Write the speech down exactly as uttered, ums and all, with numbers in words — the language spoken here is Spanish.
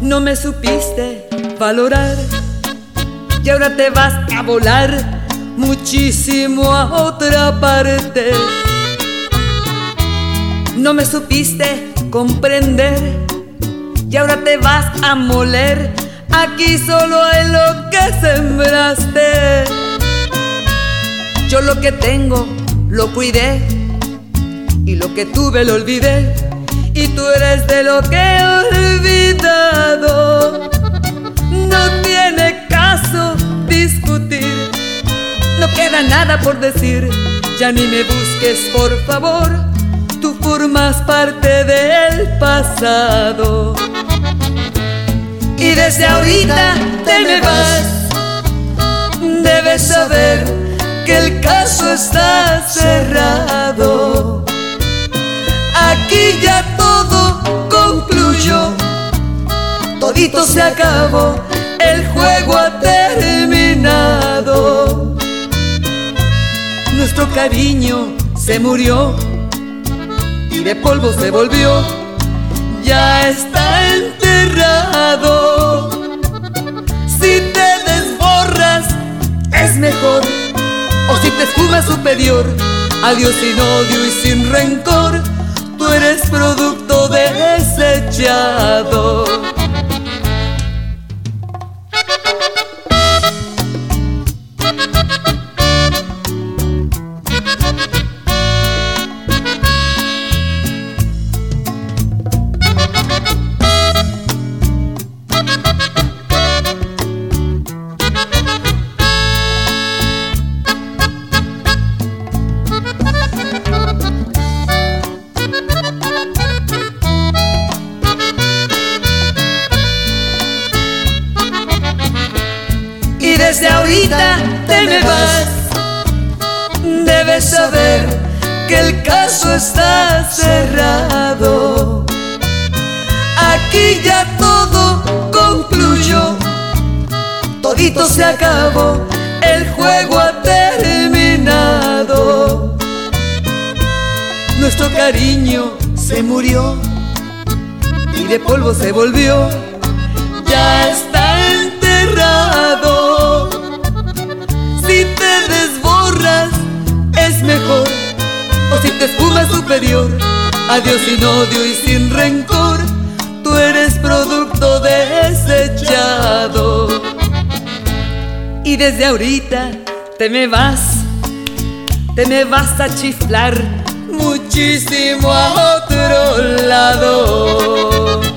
No me supiste valorar y ahora te vas a volar muchísimo a otra parte. No me supiste comprender y ahora te vas a moler. Aquí solo hay lo que sembraste. Yo lo que tengo lo cuidé y lo que tuve lo olvidé, y tú eres de lo que he olvidado. No tiene caso discutir, no queda nada por decir. Ya ni me busques, por favor, tú formas parte del pasado. Y desde ahorita te me vas, debes saber que el caso está cerrado. Aquí ya todo concluyó, todito se acabó, el juego ha terminado. Nuestro cariño se murió y de polvo se volvió, ya está enterrado. Si te desborras es mejor, o si te esfumas superior. Adiós sin odio y sin rencor, tú eres producto desechado. Y desde ahorita te me vas, debes saber que el caso está cerrado. Aquí ya todo concluyó, todito se acabó, el juego ha terminado. Nuestro cariño se murió y de polvo se volvió, ya está enterrado. Si te desborras es mejor, o si te esfumas superior. Adiós sin odio y sin rencor, tú eres producto desechado. Y desde ahorita te me vas, te me vas a chiflar muchísimo a otro lado.